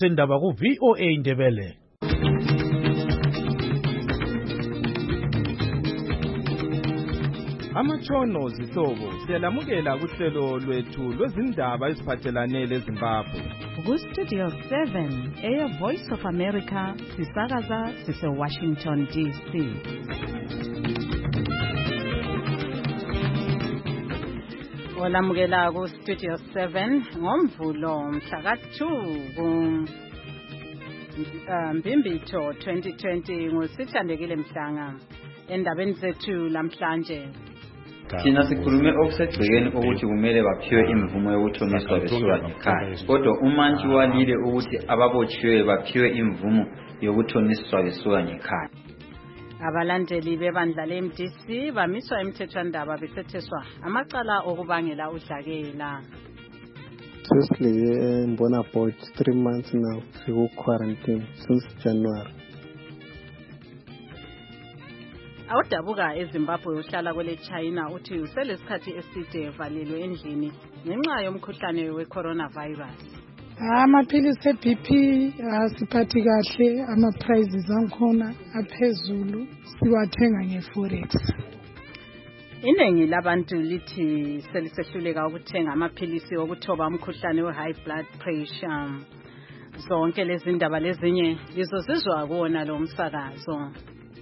sendaba ku VOA Indebele. Amatshono zihlobo siyalamukela kuhlelo lwethu lwezindaba eziphathelane leZimbabwe. Ku-Studio 7 Air Voice of America sisakaza sise-Washington DC. Olamukela ku-Studio 7 ngomvulo mhla ka-2 Mbimbitho 2020 ngusithandekile Mhlanga. Endabeni zethu lamhlanje thina sikhulume okusegcekeni ukuthi kumele baphiwe imvumo yokuthoniswa besuka ngekhaya, kodwa umantshi walile ukuthi ababotshiwe baphiwe imvumo yokuthoniswa besuka ngekhaya. Abalandeli bebandla le-MDC bamiswa emthethwandaba besetheswa amacala okubangela udlakela. Firstly, I'm born about 3 months now. We quarantine since January. Awudabuka eZimbabwe uhlala kwele China uthi uselesikhathi eside evalelwe endlini ngenxa yomkhuhlane we-coronavirus. Amaphilisi e-BP asiphathi kahle, ama-prices ankhona aphezulu, siwathenga nge-forex. Iningi labantu lithi selisehluleka ukuthenga amaphilisi okuthoba umkhuhlane we-high blood pressure. Zonke lezi ndaba lezinye lizozizwa kuwona lo msakazo.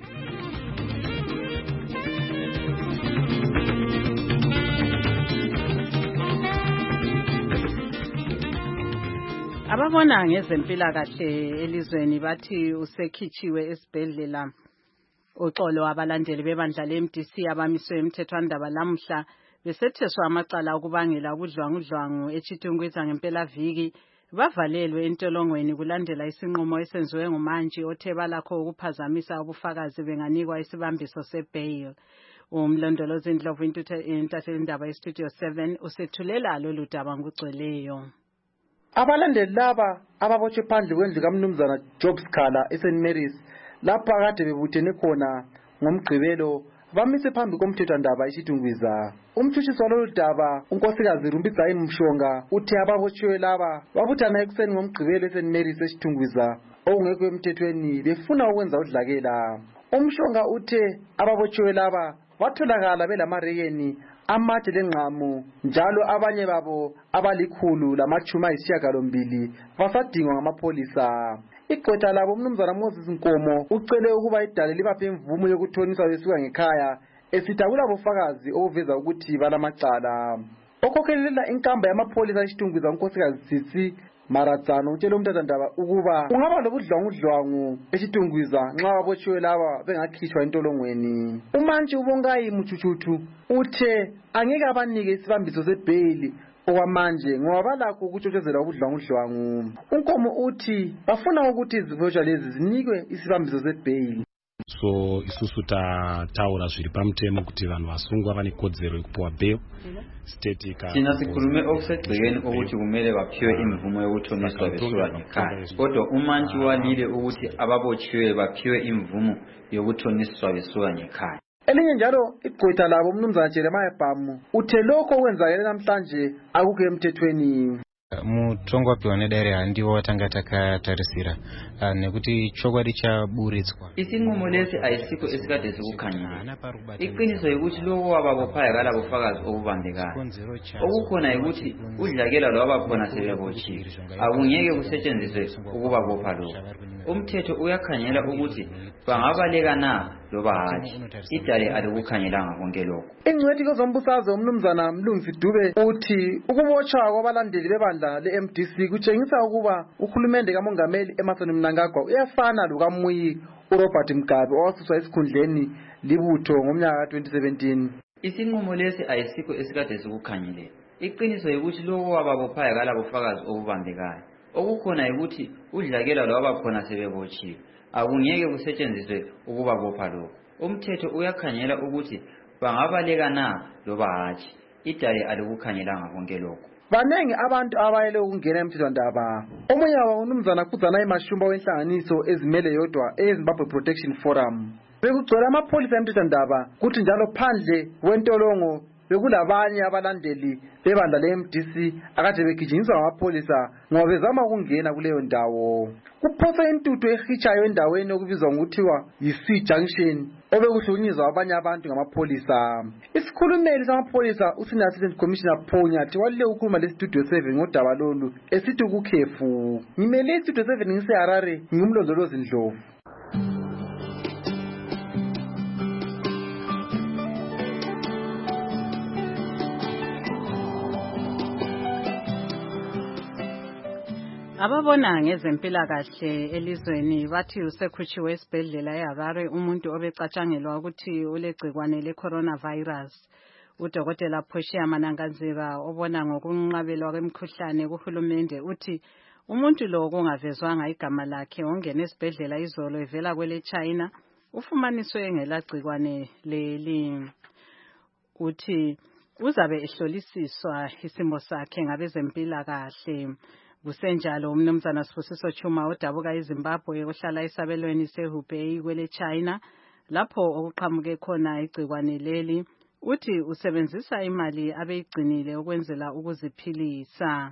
Ababona ngezempilakahle elizweni bathi usekhitshiwe esibhedlela uxolo abalandeli bebandla le-MDC abamiswe emthethwandaba lamhla besetheswa amacala okubangela ubudlwangudlwangu eChitungwiza ngempelaviki bavalelwe entolongweni kulandela isinqumo esenziwe ngumantshi othe balakho ukuphazamisa ubufakazi benganikwa isibambiso se-bail. Umlondolozi Ndlovu intathelindaba ye-Studio 7 usethulela lolu daba ngugcweleyo. Abalandeli laba ababotshwe phandle kwendlu kaMnumzana Job Sikhala eSt Mary's lapha kade bebuthene khona ngomgqibelo bamise phambi komthethwandaba eChitungwiza. Umtshutshisi walolu daba unkosikazi Rumbidzai Mshonga uthe ababotshiwe laba babuthana ekuseni ngomgqibelo eSt Mary's eChitungwiza okungekho emthethweni befuna ukwenza udlakela. Umshonga uthe ababotshiwe laba batholakala belamarekeni amatshe lengqamu njalo abanye babo abali180 basadingwa ngamapholisa. Igqwetha labo uMnumzana Moses Nkomo ucele ukuba idale libaphe imvumo yokuthoniswa besuka ngekhaya esithi akulabofakazi obuveza ukuthi balamacala. Okhokhelela inkamba yamapholisa eChitungwiza unkosikazi Sisi Maratsano utshela umthethwandaba ukuba ungaba lobudlwangudlwangu eChitungwiza nxa ababotshiwe laba bengakhishwa entolongweni. Umantshi uBongayi Muchuchutu uthe angeke abanike isibambiso sebheli okwamanje ngoba balakho ukutshotshozela ubudlwangudlwangu. Unkomo uthi bafuna ukuthi izibotshwa lezi zinikwe isibambiso sebheli. So isusu taura zviri pamutemo kuti vanhu vasungwa vane kodzero yekupuwa bail. Thina sikhulume okusegcekeni ukuthi kumele baphiwe imvumo yokuthoniswa besuka ngekhaya, kodwa umantshi walile ukuthi ababotshiwe baphiwe imvumo yokuthoniswa besuka ngekhaya. Elinye njalo igqwetha labo uMnumzana Jeremiah Bhamu uthe lokho okwenzakele namhlanje akukho emthethweni. Mutongo wapiwa nedare handiwo watanga takatarisira nekuti chokwadi chaburitswa. Isinqumo lesi ayisikho esikade sikukhanyile. Iqiniso ukuthi lokho wababophayo kalabofakazi okubambekayo. Okukhona ukuthi udlakela lwabakhona sebebotshiwe akungeke kusetshenziswe ukubabopha lokho. Umthetho uyakhanyela ukuthi bangabaleka na loba hatshi. Idale alikukhanyelanga konke lokho. Ingcwethi kozombusazwe uMnumzana Mlungisi Dube uthi ukubotshwa kwabalandeli bebandla le-MDC kutshengisa ukuba uhulumende kaMongameli Emmerson Mnangagwa uyafana lokaMuyi uRobert Mugabe owasuswa esikhundleni libutho ngomnyaka ka-2017. Isinqumo lesi ayisikho esikade sikukhanyile. Iqiniso ukuthi lokho wababophayo kalabofakazi okubambekayo. Okukhona ukuthi udlakela lwabakhona sebebotshiwe akungeke kusetshenziswe ukubabopha lokho. Umthetho uyakhanyela ukuthi bangabaleka na loba hatshi. Idale alikukhanyelanga konke lokho. Banengi abantu abayele ukungena emthethwandaba. Omunye wabo uMnumzana Kudzanayi Mashumba wenhlanganiso ezimele yodwa eZimbabwe Protection Forum. Bekugcwele amapholisa emthethwandaba kuthi njalo phandle wentolongo bekulabanye abalandeli bebandla le-MDC akade begijinyiswa ngamapholisa ngoba bezama ukungena kuleyo ndawo. Kuphoswa intuthu ehitshayo endaweni okubizwa ngokuthiwa yi-C Junction obekuhlukunyezwa abanye abantu ngamapholisa. Isikhulumeli samapholisa uSenior Assistant Commissioner Paul Nyathi walile ukukhuluma leStudio 7 ngodaba lolu esithi kukhefu. Ngimele iStudio 7 ngiseHarare, ngingumlondolozi Ndlovu. Ababona ngezempilakahle elizweni bathi usekhutshiwe esibhedlela eHarare umuntu obecatshangelwa ukuthi ulegcikwane le-coronavirus. Udokotela Phoshiya Mananganzira obona ngokunqabelwa kwemikhuhlane kuhulumende uthi umuntu lo kungavezwanga igama lakhe ongena esibhedlela izolo evela kwele China ufumaniswe ngelagcikwane leli. Uthi uzabe ehlolisiswa isimo sakhe ngabezempilakahle. Kusenjalo umnumzana Sibusiso Chuma odabuka eZimbabwe ohlala esabelweni seHubei kwele China lapho okuqhamuke khona igcikwane leli uthi usebenzisa imali abeyigcinile ukwenzela ukuziphilisa.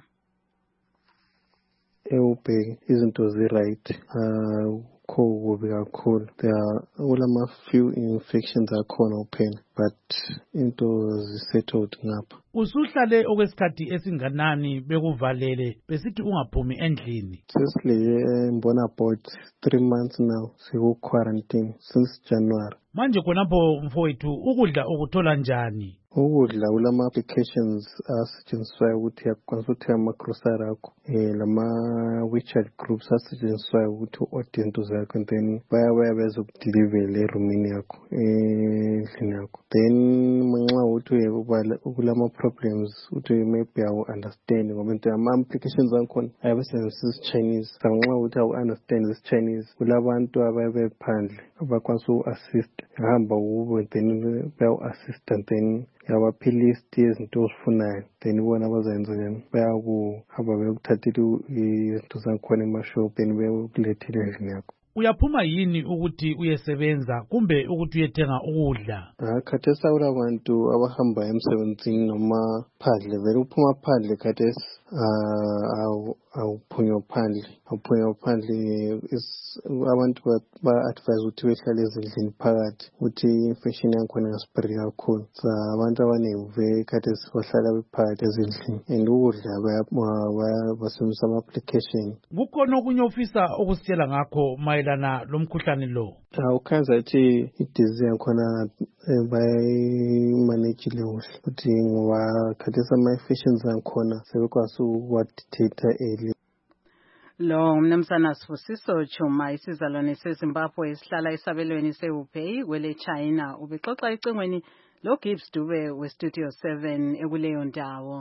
eHubei izinto zi-right, kubi kakhulu. Kulama few infections akhona kuphela but into zisettled ngapha. Usuhlale okwesikhathi esinganani bekuvalele besithi ungaphumi endlini? Sesile mbona about 3 months now siku-quarantine since January. Manje khonapho mfowethu ukudla ukuthola njani? Ukudla kulama-applications asetshenziswayo ukuthi yakwanisa ukuthi ama-grocery akho lama-WeChat groups asetshenziswayo ukuthi u-order into zakho and then bayabuya bezokudilivela erumini yakho endlini yakho. Then manxa ukuthi kulama-problems ukuthi maybe awu-understand ngoba into ama-applications akhona ayabesebenzisa isi-Chinese. Manxa ukuthi awu-understand isi-Chinese kulabantu abayabe phandle abakwanisa uku-assist ngahamba kubo then bayawu-assist and then yabaphilisi izinto ozifunayo then bona abazayenza njani bayakuhamba bekuthathela izinto zakhona emashopini bekulethele endlini yakho. Uyaphuma yini ukuthi uyesebenza kumbe ukuthi uyethenga ukudla? Khathesi kulabantu abahamba emsebenzini noma phandle vele uphuma phandle khathesi awuphunywa phandle abantu ba-advise ukuthi behlale ezindlini phakathi ukuthi infection yakhona ingaspread kakhulu. Abantu abaningi vele khathesi bahlala bephakathi ezindlini and ukudla basebenzisa ama-application. Kukhona okunye ofisa ukusitshela ngakho mayelana lomkhuhlane lo? Ukhanza ukuthi i-disease yakhona bayimanejile kuhle ukuthi ngoba khathesi ama-infections akhona sebekwazi ukuwadetecta early. Lo umnumzana Sibusiso Chuma isizalwane seZimbabwe esihlala esabelweni seHubei kwele China ubexoxa ecingweni lo Gibbs Dube weStudio 7 ekuleyo ndawo.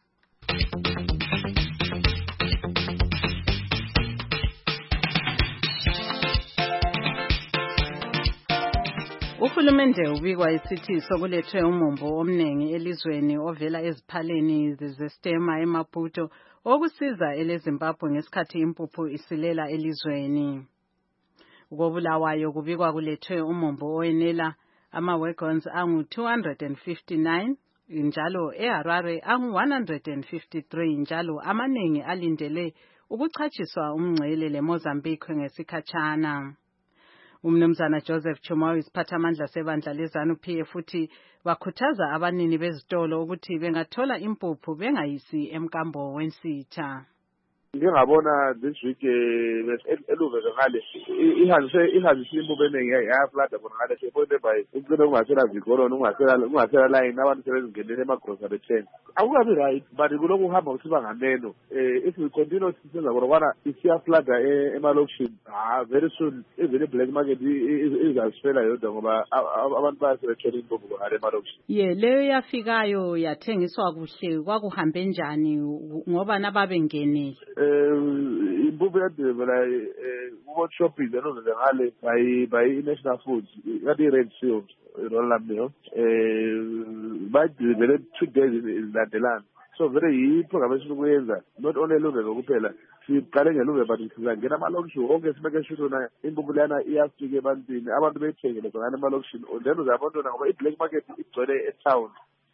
Uhulumende ubikwa isithi sokulethwe umumbo omnengi elizweni ovela eziphaleni zezestema eMaputo okusiza eleZimbabwe ngesikhathi impuphu isilela elizweni. Ukobulawayo kubikwa kulethwe umumbo owenela ama-wagons angu-259 njalo eHarare angu-153 njalo amaningi alindele ukuchatshiswa umngcele leMozambique ngesikhatshana. Umnumzana Joseph Chuma isiphathamandla sebandla leZANU-PF futhi bakhuthaza abanini bezitolo ukuthi bengathola impuphu bengayisi emkambo wensitha. Ngingabona this week eluveze ngale ihambise impuphu eningi yaflada khona ngale sefonte by ucela ungasela zikoloni ungasela line abantu sebezingenele ema-grocery chain. Akukabi right but kulokhu uhamba kusiba ngameno. If we continue sisenza kodwa isiyaflada emalokishini very soon even i-black market izasifela yodwa ngoba abantu bayasebethola impuphu ngale emalokishini. Leyo yafikayo yathengiswa kuhle kwakuhambe njani ngoba nababengenele? Impuphu yadivela kubo-shopping enoveze ngale by i-National Foods kati i-Red Seal i-Roland Mill badivele 2 days izilandelana. So vele yi-program esinokuyenza not only elungelo kuphela siqale ngelunge but sizangena amalokishini wonke simeke sure na impuphu lana iyafika ebantwini abantu beyithengele zongane emalokishini then uzabona ngoba i-black market igcwele etown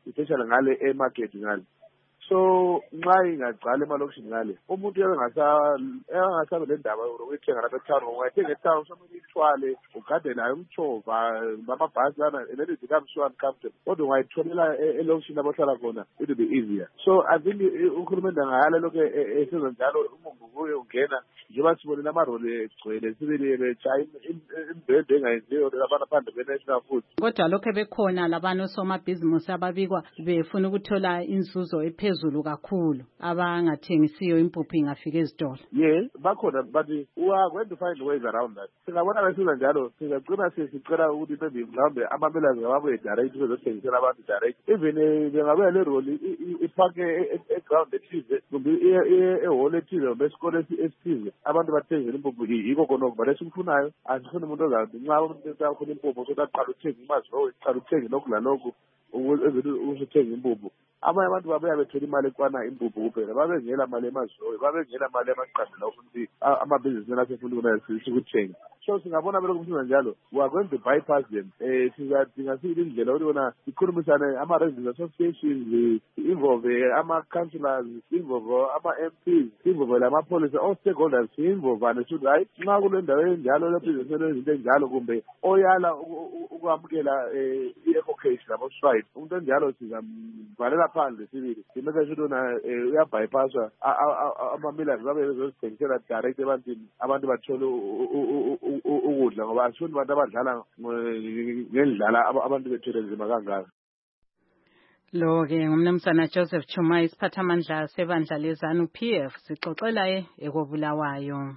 especially ngale emarket ngale. So nxa ingagcwala emalokishini ngale umuntu engasabe le ndaba ukuthenga lapha etown ungayithenga etown somele ithwale ugade nayo umchova namabhasi lana and then it becomes so uncomfortable kodwa ungayitholela elokishini abahlala khona it will be easier. So I think uhulumende angayala lokho esenza njalo umumbukuye ungena njengoba sibonile amaroli egcwele sibili betshaya imbhede engayenziyo labantu phandle be-national food. Kodwa lokho bekhona labantu somabhizimusi ababikwa befuna ukuthola inzuzo ephezulu kakhulu abangathengisiyo impuphu ingafika ezitolo. Yeah, bakhona but we are going to find ways around that. Singabona besenza njalo singagcina sicela ukuthi mhlawumbe mhlawumbe amabelane ngababuye direct bezothengisela abantu direct. Even bengabuya le roli iphake eground ethize kumbe ehole ethize besikole esithize abantu bathengele impuphu yiko konoko but esimfunayo asifuni umuntu ozathi nxa umuntu esafuna impuphu sokuthi aqala ukuthenga imazi aqala ukuthenga lokhu lalokhu ukuthenga impuphu. Abanye abantu babuya bethola imali ekwana impuphu kuphela babengela mali emaziroyi babengela mali emaqandela ukuthi amabhizinisi asefuna ukuthenga. So singabona belokhu kusenza njalo we are going to bypass them. Singadinga siyile indlela ukuthi bona ikhulumisane ama-residents associations involve ama-councillors involve ama-MPs involve lama-policy all stakeholders involvane sokuthi hayi nxa kule ndawo enjalo lebhizinisi izinto enjalo kumbe oyala ukwamukela i-eco-case labo-stride umuntu enjalo sizamvalela phandle sibili simeke shuthi na uyabypasswa ama-millers babe bezozithengisela direct ebantwini abantu bathole ukudla ngoba asifuni abantu abadlala ngendlala abantu bethwele nzima kangaka. Lo-ke ngumnumzana Joseph Chuma isiphathamandla sebandla lezanu PF sixoxela ekobulawayo.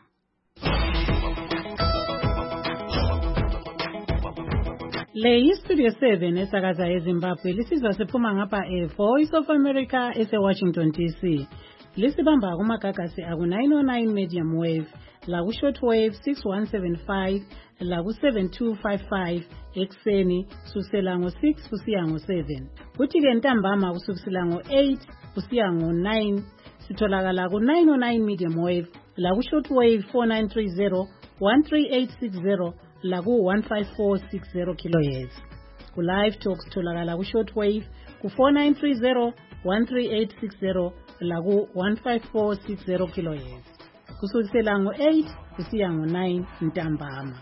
Le yi-Studio 7 esakaza eZimbabwe lisizwa siphuma ngapha Voice of America ese-Washington DC. Lisibamba kumagagasi aku-909 medium wave laku-short wave 6175 laku-7255 ekseni kusukela ngo-6 kusiya ngo-7. Kuthi-ke ntambama kusukela ngo-8 kusiya ngo-9 sitholakala ku-909 medium wave laku-short wave 4930 13860 laku-15460 kHz. Ku-live talk sitholakala ku-short wave ku-4930 13860 laku-15460 kHz. Kusukela ngo-8 kusiya ngo-9 ntambama.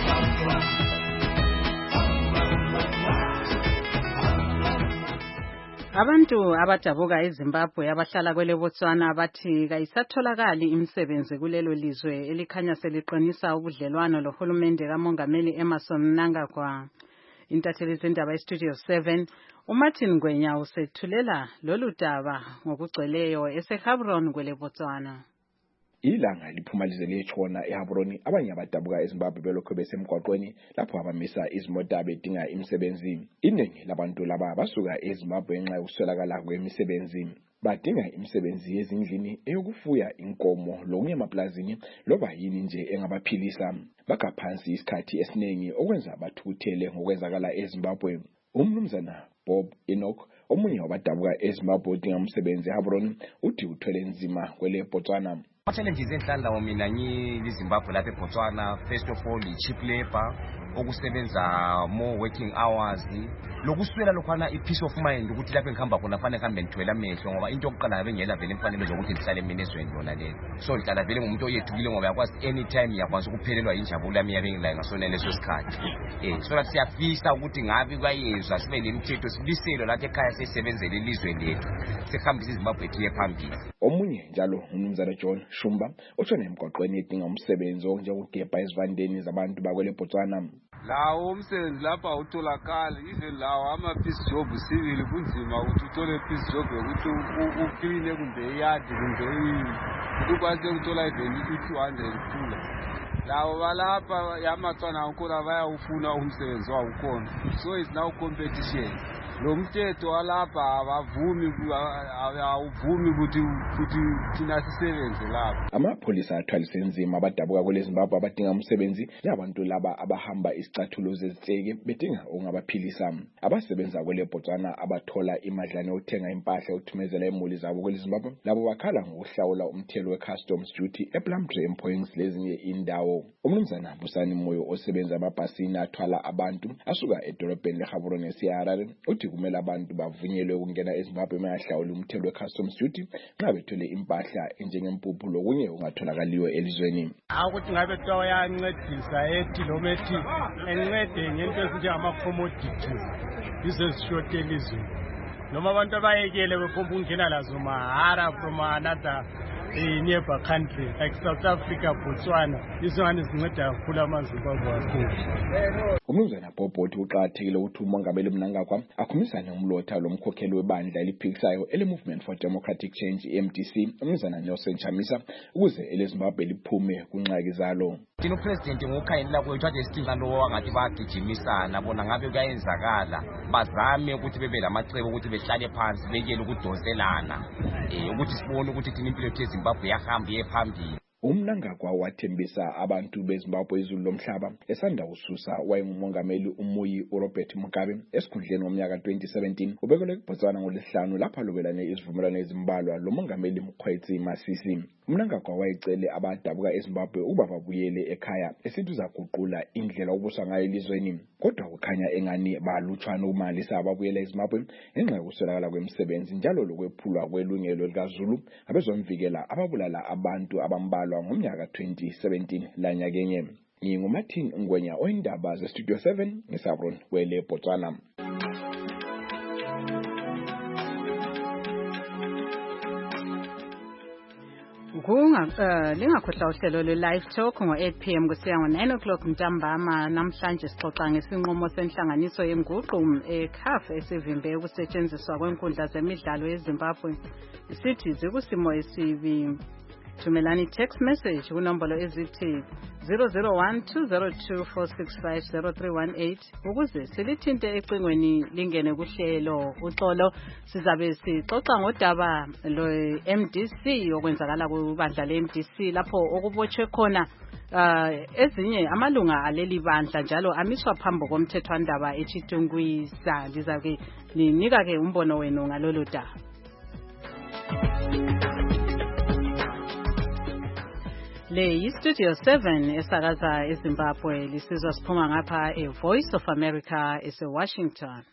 Abantu abadabuka eZimbabwe abahlala kwele Botswana bathi kayisatholakali imisebenzi kulelo lizwe elikhanya seliqinisa ubudlelwano lohulumende kaMongameli Emmerson Mnangagwa. Intatheli zendaba eStudio 7 uMartin Ngwenya usethulela lolu daba ngokugcweleyo eseHabron kwele Botswana. Ilanga liphuma lizele etshona eHabroni abanye abadabuka eZimbabwe belokho besemgwaqweni lapho abamisa izimota bedinga imisebenzi. Iningi labantu laba basuka eZimbabwe ngenxa yokuswelakala kwemisebenzi. Badinga imisebenzi yezindlini eyokufuya inkomo lokunye emaplazini loba yini nje engabaphilisa. Bakaphansi isikhathi esiningi okwenza bathukuthele ngokwenzakala eZimbabwe. Umnumzana Bob Enoch omunye wabadabuka eZimbabwe odinga umsebenzi eHabron uthi uthwele nzima kwele Botswana. Challenges enhlanhla mina ngizimbabwe lapha eBotswana, first of all i-cheap labor, okusebenza more working hours, lokuswela lokhwana i-peace of mind ukuthi lapho ngihamba khona fanele ngihambe ngithwele amehlo ngoba into yokuqala bengela vele imfanelo zokuthi ngihlale mina ezweni lona lelo. So ngihlala vele ngumuntu oyethukile ngoba yakwazi anytime yakwazi ukuphelelwa injabulo yami yabengilayo ngasona leso sikhathi. So siyafisa ukuthi ngabe kuyayenzwa sibe lemithetho sibiselwe lapha ekhaya sesebenzele ilizwe lethu. Sihambisa iZimbabwe thiye phambili. Omunye njalo umnumzana John Shumba otshona emgwaqweni edinga umsebenzi onjengokugebha izivandeni zabantu bakwele Botswana. Lawo umsebenzi lapha utholakala even lawo ama-peace job sivile kunzima ukuthi uthole peace job yokuthi ukline kumbe iyadi kumbe ukwazi ukuthola even i-200 kula. Lawo balapha yamatswana akhona bayawufuna umsebenzi wawo ukhona. So it's now competition. Lo mthetho walapha awuvumi ukuthi thina sisebenze lapha. Amapholisa athwalise nzima abadabuka kwele Zimbabwe abadinga umsebenzi labantu laba abahamba isicathulo zezitseke bedinga ongabaphilisa. Abasebenza kwele Botswana abathola imadlana yokuthenga impahla yokuthumezela imuli zabo kwele Zimbabwe labo bakhala ngokuhlawula umthelo we-customs duty ePlumtree Employings lezinye indawo. Umnumzana Busani Moyo osebenza amabhasini athwala abantu asuka edolobheni leHabron eSiharare uthi kumele abantu bavunyelwe ukungena eZimbabwe mayahlawula umthelo we-customs duty nxa bethole impahla enjengempuphu lokunye ungatholakaliyo elizweni. Ukuthi ngabe kuthiwa yancedisa etilomethi encede ngento ezinjengama-commodities yizo ezishote elizweni noma abantu abayekele bephomba ukungena lazo mahara from another nearby country like South Africa, Botswana. Izingane zinceda kakhulu amaZimbabwe kakhulu. Umnumzana Boboti uqakathekile ukuthi umongameli Mnangagwa akhumisane nomlotha lomkhokheli webandla eliphikisayo ele-Movement for Democratic Change MDC umnumzana Nelson Chamisa ukuze eleZimbabwe liphume kunxaki zalo. Thina upresident ngokukhangelela kwethu ade sicinga lo wangathi bagijimisana bona ngabe kuyayenzakala bazame ukuthi bebe lamacebo ukuthi behlale phansi bekele ukudoselana ukuthi sibone ukuthi thina impilo yethu eZimbabwe yahamba yephambili. Umnangagwa wathembisa abantu beZimbabwe izulu lomhlaba esanda ususa wayengumongameli umuyi uRobert Mugabe esikhundleni ngomnyaka 2017 ubekelwe eBotswana ngolesihlanu lapha lobelane isivumelwano ezimbalwa lomongameli Mkhwetsi Masisi. Umnangagwa wayecele abadabuka eZimbabwe ukuba babuyele ekhaya esithi uzaguqula indlela obusa ngayo elizweni kodwa kukhanya engani balutshwana ukumalisa ababuyela eZimbabwe ngenxa yokuswelakala kwemisebenzi njalo lokwephulwa kwelungelo likaZulu abezomvikela ababulala abantu abambalwa ngomnyaka 2017 lanyakenye. NginguMartin Ngwenya oyindaba zeStudio 7 ngeSabron wele Botswana. Lingakhohlwa uhlelo lwe-Live Talk ngo-8 p.m. kusiya ngo-9 o'clock ntambama. Namhlanje sixoxa ngesinqumo senhlanganiso yenguqu eCAF esivimbe ukusetshenziswa kwenkundla zemidlalo eZimbabwe. Isithi zikusimo esibi. Thumelani text message kunombolo ezithi 0012024650318 ukuze silithinte ecingweni lingene kuhlelo. Uxolo sizabe sixoxa ngodaba lo-MDC okwenzakala kubandla le-MDC lapho okubotshwe khona ezinye amalunga aleli bandla njalo amiswa phambi komthethwandaba eChitungwisa. Lizake ninika ke umbono wenu ngalolu daba. Le yiStudio 7 esakaza eZimbabwe lisizwa siphuma ngapha eVoice of America eseWashington.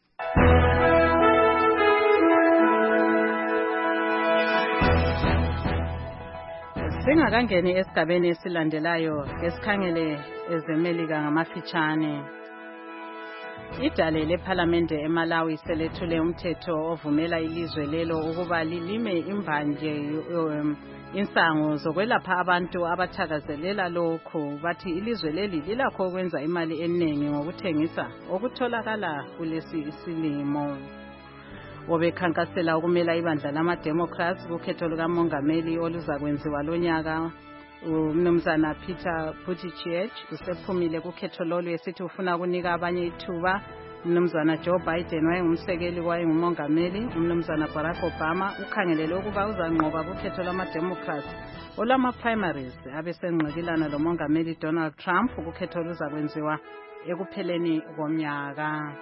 Singakangeni esigabeni esilandelayo esikhangele ezemelika ngamafitshane. Idale leParlamente eMalawi selethule umthetho ovumela ilizwe lelo ukuba lilime imbanje insango zokwelapha abantu abathakazelela lokho. Bathi ilizwe leli lilakho ukwenza imali eningi ngokuthengisa okutholakala kulesi isilimo. Obekhankasela ukumela ibandla lama-Democrats kukhetho lukamongameli oluzakwenziwa lonyaka umnumzana Peter Buttigieg usephumile kukhetho lolu esithi ufuna ukunika abanye ithuba. Umnumzana Joe Biden wayengumsekeli wayengumongameli. Umnumzana Barack Obama ukhangelele ukuba uzanqoba kukhetho lama-Democrats olwama-primaries abesengqikilana lomongameli Donald Trump kukhetho oluzakwenziwa ekupheleni komnyaka.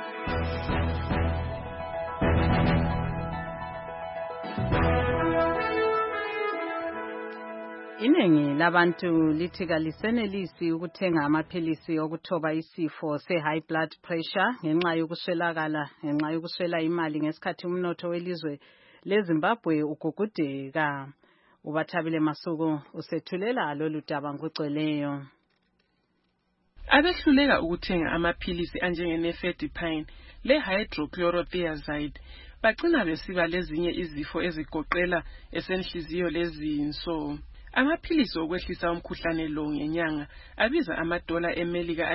Iningi labantu lithi kalisenelisi ukuthenga amaphilisi okuthoba isifo se-high blood pressure ngenxa yokuswela imali ngesikhathi umnotho welizwe leZimbabwe ugugudeka. Ubathabile Masuku usethulela lolu daba ngokugcweleyo. Abehluleka ukuthenga amaphilisi anjenge-nifedipine le-hydrochlorothiazide bagcina besiba lezinye izifo ezigoqela esenhliziyo lezinso. Amaphilisi okwehlisa umkhuhlane lo ngenyanga abiza $7 eMelika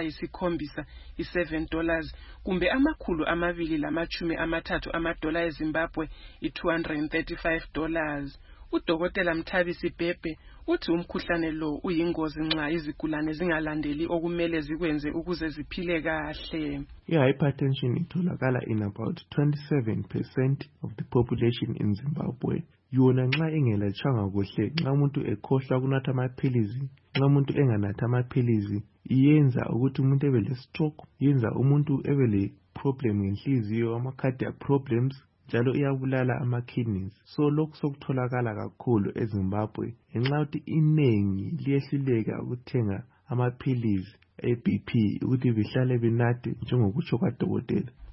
$7 kumbe $230 eZimbabwe $235. Udokotela Mthabisi Bhebhe uthi umkhuhlane lo uyingozi nxa izigulane zingalandeli okumele zikwenze ukuze ziphile kahle. Hypertension itholakala in about 27% of the population in Zimbabwe. Yona nxa engelatshwanga kuhle, nxa umuntu ekhohlwa kunatha amaphilizi, nxa umuntu enganatha amaphilizi, iyenza ukuthi umuntu ebe le stroke, yenza umuntu ebe le problem ngenhliziyo, ama-cardiac problems, njalo iyabulala ama-kidneys. So lokhu sokutholakala kakhulu eZimbabwe ngenxa yokuthi inengi liyehluleka ukuthenga amaphilizi e-BP ukuthi bihlale binathe njengokutsho kwadokotela.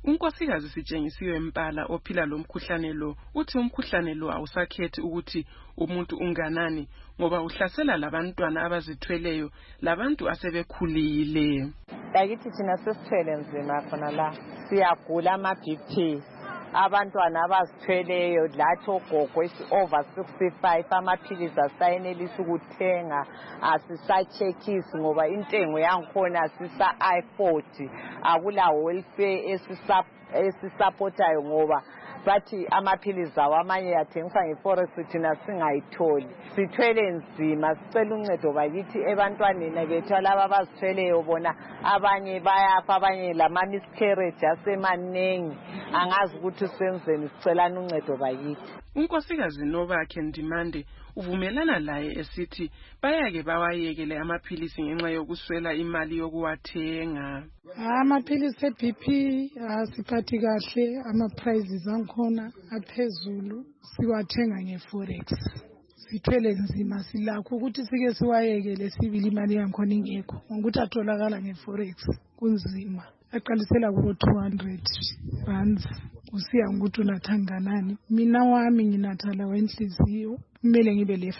Unkosikazi Sitshengisiwe Mpala ophila lo mkhuhlane lo uthi umkhuhlane lo awusakhethi ukuthi umuntu unganani ngoba uhlasela labantwana abazithweleyo labantu asebekhulile. Bakithi thina sesithwele nzima khona la siyagula ama-BP abantwana abazithweleyo lathi ogogo over 65 amaphilisi asayenelisa ukuthenga asisachekisi ngoba intengo yankhona sisa I40 akula welfare esisupportayo ngoba bathi amaphilisi awo amanye yathengisa ngeforex thina singayitholi sithwele nzima sicela uncedo bakithi ebantwaneni bethu laba abazithweleyo bona abanye bayafa abanye lama miscarriage asemanengi angazi ukuthi senzeni sicela uncedo bakithi. Unkosikazi Nobakhe Ndimande uvumelana laye esithi bayake bawayekele amaphilisi ngenxa yokuswela imali yokuwathenga. Amaphilisi eBP asiphathi kahle ama-prices ankhona aphezulu siwathenga ngeforex. Sithwele nzima silakho ukuthi sike siwayekele sibili imali yankhona ingekho ngokuthi atholakala ngeforex kunzima. Aqalisela ku 200 rands usiya ngokuthi unathanganani. Mina wami nginathala wenhliziyo kumele ngibe le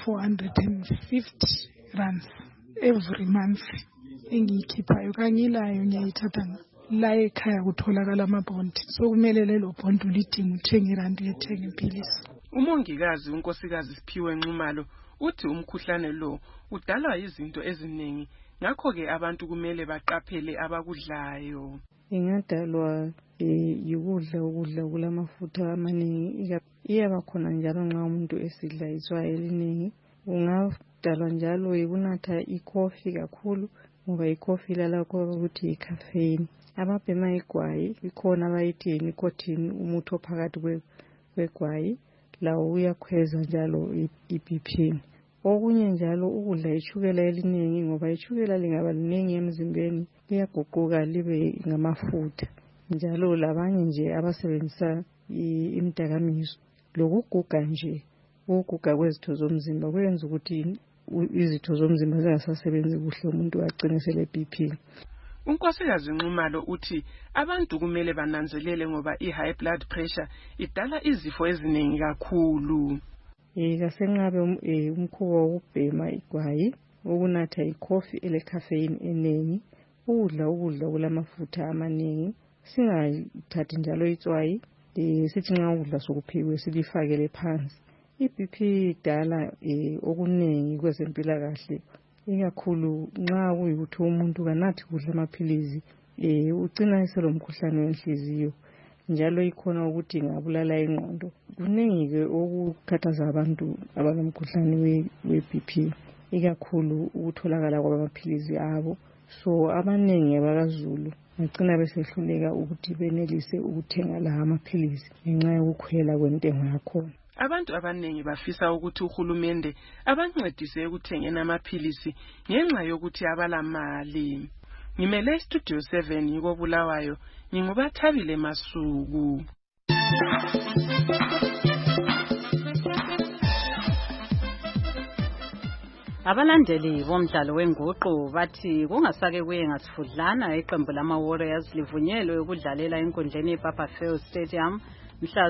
450 rands every month engiyikhiphayo kangilayo ngiyayithatha la ekhaya kutholakala amabhondi so kumele lelo bhondi ulidinga uthenge irandi yethenga impilisi. Umongikazi unkosikazi Siphiwe Nxumalo uthi umkhuhlane lo udalwa izinto eziningi ngakho ke abantu kumele baqaphele abakudlayo. Ingadalwa ukudla kulamafutha amaningi iyabakhona njalo nxa umuntu esidla itswayi eliningi. Ungadalwa njalo ukunatha ikhofi kakhulu ngoba ikhofi lalakho ukuthi icaffeine. Ababhema igwayi ikhona abayithi nicotine umuthi ophakathi kwegwayi lawo uyakhweza njalo iBP. Okunye njalo ukudla itshukela eliningi ngoba itshukela lingaba liningi emzimbeni liyaguquka libe ngamafutha. Njalo labanye nje abasebenzisa imidakamizo lokuguga nje ukuguga kwezitho zomzimba kwenza ukuthi izitho zomzimba zingasasebenzi kuhle umuntu agcine sele BP. Unkosikazi Nxumalo uthi abantu kumele bananzelele ngoba i-high blood pressure idala izifo eziningi kakhulu. Kasengabe umkhuba wokubhema igwayi, ukunatha ikhofi elecaffeine eningi, ukudla kulamafutha amaningi, singathathi njalo itswayi, sithi nxa ukudla sokuphiwe silifakele phansi. iBP idala okuningi kwezempilakahle ikakhulu nxa kuyikuthi umuntu kanathi kudla amaphilizi ugcina eselomkhuhlane wenhliziyo njalo ikhona ukuthi ingabulala ingqondo. Kuningi ke okukhathaza abantu abalomkhuhlane weBP ikakhulu ukutholakala kwamaphilizi abo. So abaningi abakaZulu bagcina besehluleka ukuthi benelise ukuthenga la amaphilizi ngenxa yokukhwela kwentengo yakhona. Abantu abaningi bafisa ukuthi uhulumende abancedise ekuthengeni amaphilisi ngenxa yokuthi abalamali. Ngimele Studio 7 ngikobulawayo ngingubathabile Masuku. Abalandeli bomdlalo wenguqu bathi kungasake kuye ngasifudlana iqembu lama Warriors livunyelwe ukudlalela enkundleni yePapafield Stadium mhla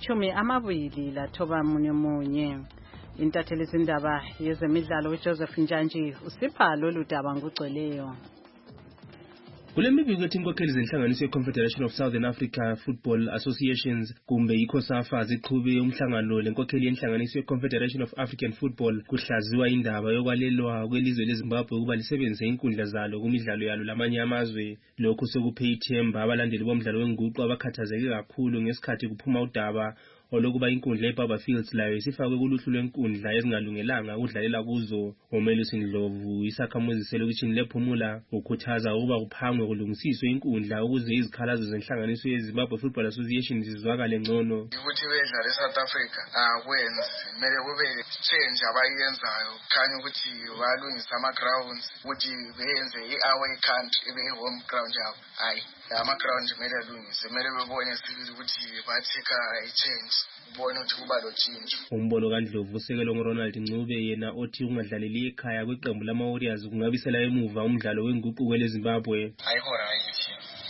zingamashumi-29 intatheli zindaba yezemidlalo uJoseph Njanji usipha lolu daba ngugcweleyo. Kulemibiko ethi inkokheli zenhlanganiso ye-Confederation of Southern Africa Football Associations kumbe iCOSAFA ziqhube umhlangano lenkokheli yenhlanganiso ye-Confederation of African Football kuhlaziwa indaba yokwalelwa kwelizwe leZimbabwe ukuba lisebenzise inkundla zalo kumidlalo yalo lamanye amazwe. Lokhu sekuphe ithemba abalandeli bomdlalo wenguqu abakhathazeke kakhulu ngesikhathi kuphuma udaba olokuba inkundla yePapafields layo isifakwe kuluhlu lwenkundla ezingalungelanga ukudlalela kuzo. Umelusi Ndlovu isakhamuzi selokishini lePhumula ukhuthaza ukuba kuphangwe kulungisiswe inkundla ukuze izikhalazo zenhlanganiso yeZimbabwe Football Association zizwakale ngcono. Ukuthi bedlala eSouth Africa akwenzi kumele kube change abayenzayo khanye ukuthi balungisa ama-grounds ukuthi beyenze i-away country ibe i-home ground yabo. Hayi ama-ground kumele alungise kumele bebone sibili ukuthi bathika i-change ubone ukuthi kuba lotshintsho. Umbono kaNdlovu usekelwe nguRonald Ncube yena othi ungadlaleli ekhaya kweqembu lama Warriors kungabisela emuva umdlalo wenguqu kweleZimbabwe. Ayikho right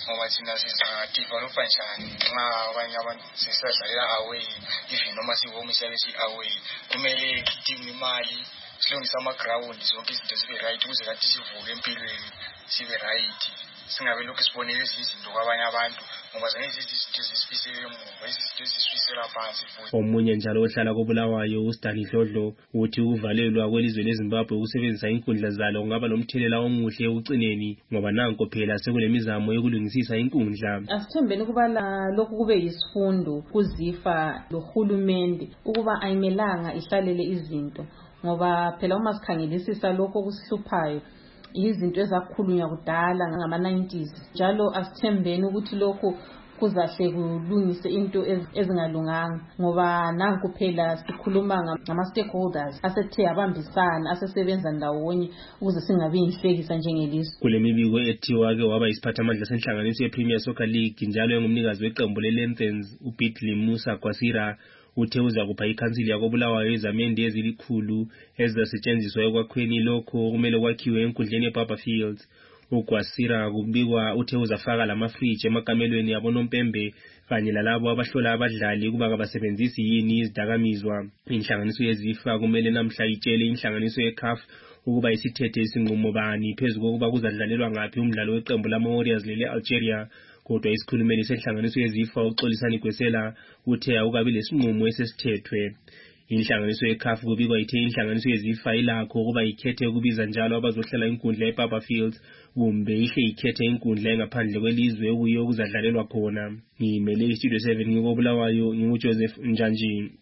ngoba thina siza-developa njani nxa abanye abantu sesidlalela away even noma sihome siyabe si-away. Kumele kidinge imali silungise amagrawundi zonke izinto zibe right ukuze kathi sivuke empilweni sibe right, singabe lokhu sibonele ezinye izinto kwabanye abantu ngoba zonke izinto zisifisele emuva, izinto zisifisela phansi futhi. Omunye njalo ohlala koBulawayo uStani Dlodlo uthi ukuvalelwa kwelizwe leZimbabwe ukusebenzisa inkundla zalo kungaba nomthelela omuhle ekucineni ngoba nanko phela sekulemizamo yokulungisisa inkundla. Asithembeni ukuba lokhu kube yisifundo kuzifa lohulumende ukuba ayimelanga ihlalele izinto ngoba phela uma sikhangelisisa lokho okusihluphayo izinto ezakhulunywa kudala ngama-90s, njalo asithembeni ukuthi lokhu kuzahle kulungise into ezingalunganga ngoba nanku phela sikhuluma ngama-stakeholders asethe abambisana asesebenza ndawonye ukuze singabi inhlekisa njengelizwe. Kule mibiko ethiwa-ke waba yisiphathamandla senhlanganiso ye-Premier Soccer League njalo engumnikazi weqembu le-Lanterns uBitley Musa Kwasira uthe uza kupha ikhansili yakoBulawayo izamende ezilikhulu ezizasetshenziswa ekwakhweni lokho kumele kwakhiwe enkundleni yeBarberfield. uGwasira kubikwa uthe uzafaka lamafriji emakamelweni yabonompembe kanye lalabo abahlola abadlali ukuba kabasebenzisi yini izidakamizwa. Inhlanganiso yezifa kumele namhla itshele inhlanganiso yeCAF ukuba isithethe isinqumo bani phezulu kokuba kuzadlalelwa ngaphi umdlalo weqembu lama-Warriors lele-Algeria. Kodwa isikhulumeli senhlanganiso yezifa uXolisani Gwesela uthe awukabi lesinqumo esesithethwe. Inhlanganiso yeCAF kubikwa ithe inhlanganiso yezifa ilakho ukuba ikhethe ukubiza njalo abazohlala inkundla eBarberfield kumbe ihle ikhethe inkundla engaphandle kwelizwe okuyo okuzadlalelwa khona. Ngimele iStudio 7 ngikoBulawayo nginguJoseph Njanjini.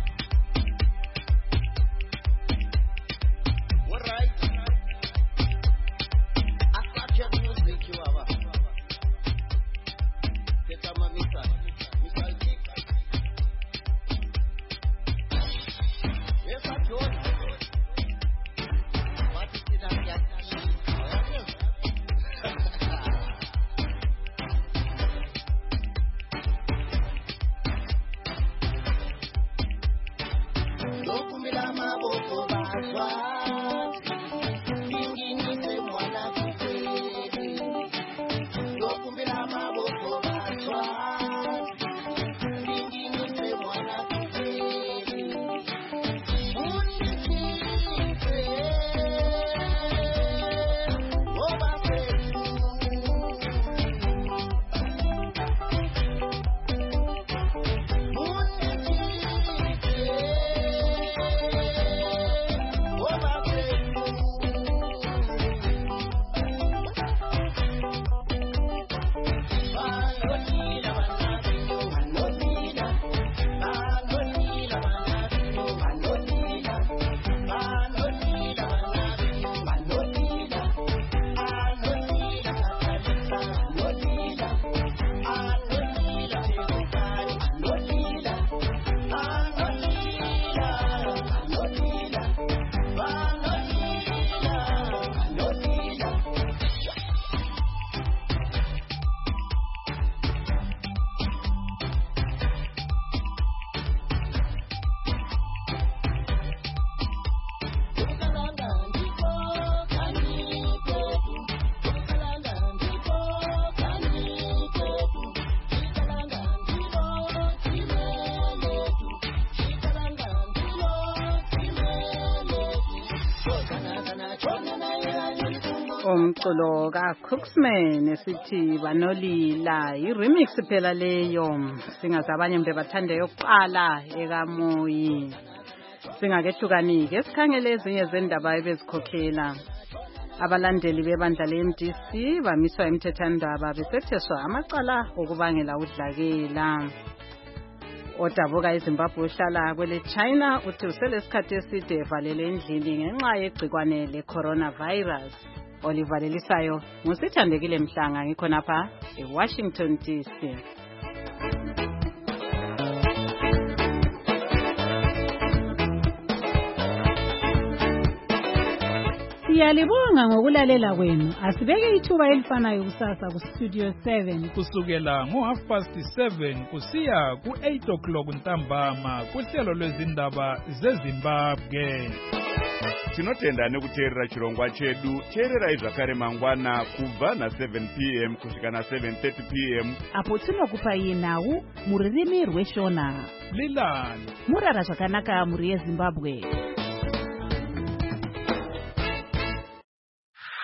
Umculo kaCooksman esithi banolila i-remix phela leyo singazabanye mbe bathande yokuqala ekamoyi. Singakehlukanike sikhangele ezinye zendaba ebezikhokhela. Abalandeli bebandla le-MDC bamiswa emthethandaba besetheswa amacala okubangela udlakela. Odabuka eZimbabwe uhlala kwele China uthi uselesikhathi eside evalele endlini ngenxa yegcikwane le-coronavirus. Olivalelisayo ngusithandekile Mhlanga ngikhonapha eWashington DC. Siyalibonga ngokulalela kwenu. Asibeke ithuba elifanayo kusasa ku Studio 7 kusukela ngo7:30 kusiya ku8 o'clock ntambama kuhlelo lwezindaba zeZimbabwe. tinotenda nekuteerera chirongwa chedu. Teererai zvakare mangwana kubva na7 p.m. kusvika na7:30 p.m. apo tinokupai nhau mururimi rweshona. Lilan murara zvakanaka muri yeZimbabwe.